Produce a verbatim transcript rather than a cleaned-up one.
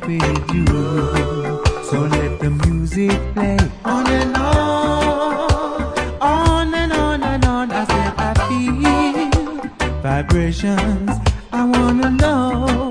with you. So let the music play on and on, on and on and on. I said I feel vibrations. I wanna know.